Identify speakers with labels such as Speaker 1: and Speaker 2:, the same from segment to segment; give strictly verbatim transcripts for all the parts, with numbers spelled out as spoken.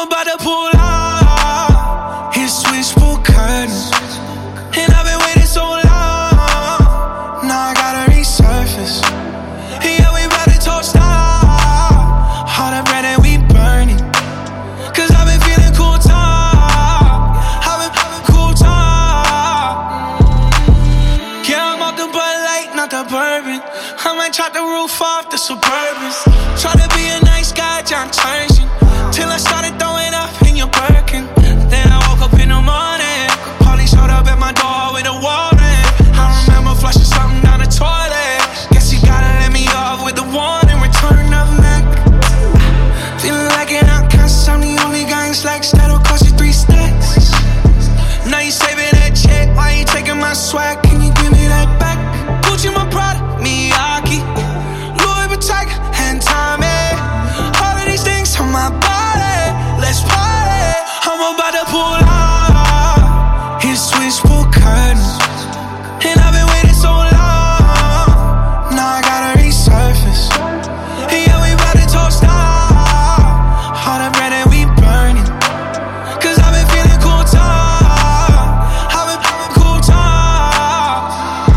Speaker 1: about to pull out. His switchboard curtains, and I've been waiting so long. Now I gotta resurface. Yeah, we about to toast out. All the bread that we burning, cause I've been feeling cool talk. I've been feeling cool talk. Yeah, I'm off the Bud Light, not the bourbon. I might chop the roof off the Suburbans. Try to be a nice guy, John Turgeon, till I started throwing up in your Birkin. Then I woke up in the morning, Paulie showed up at my door with a warrant. I remember flushing something down the toilet. Guess you gotta let me off with the warning. Return of Mac. Feeling like an outcast, I'm the only guy in slacks that'll cost you three stacks. Now you saving that check, why you taking my swag? Can you give me that back? Gucci my product, Miyake, Louis Vuitton, and Tommy. All of these things on my body, let's party. I'm about to pull out. His switchboard curtains, and I've been waiting so long. Now I gotta resurface. Yeah, we about to toast out. All the bread that we burning, cause I've been feeling cool talk. I've been feeling cool talk.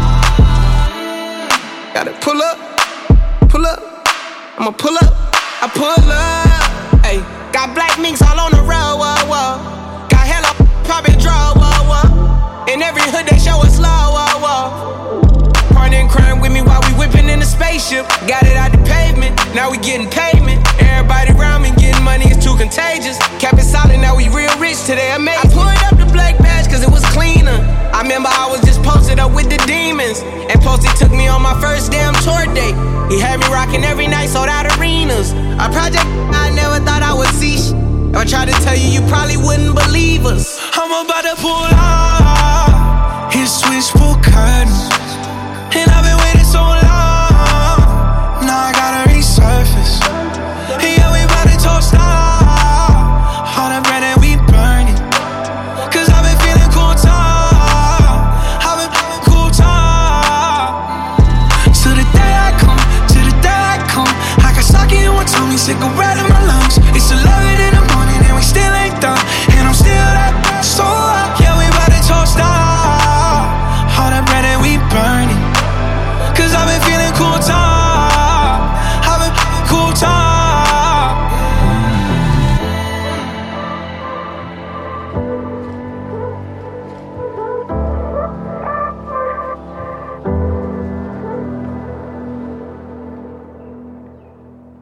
Speaker 2: Gotta pull up, pull up, I'ma pull up, I pull up. Ayy, got black minks all on the road, whoa, whoa. Got hella poppin' draw, whoa, whoa. In every hood they show us love, whoa, whoa. Partner in crime with me while we whippin' in the spaceship. Got it out the pavement, now we getting payment. Everybody around me getting money, it's too contagious. Cap it solid, now we real rich today, amazing. I pulled up the black badge cause it was cleaner. I remember I was just posted up with the demons, and Posty took me on my first damn tour date. He had me rocking every night, sold out arenas. A project I never thought I would see. If I tried to tell you, you probably wouldn't believe us.
Speaker 1: I'm about to pull out. His switchboard curtains, and I've been waiting so long. Now I gotta resurface. Yeah, we about to toast out. All the bread that we burning, cause I've been feeling cool talk. I've been feeling cool talk. To the day I come, to the day I come, I can sock you and tell me cigarette.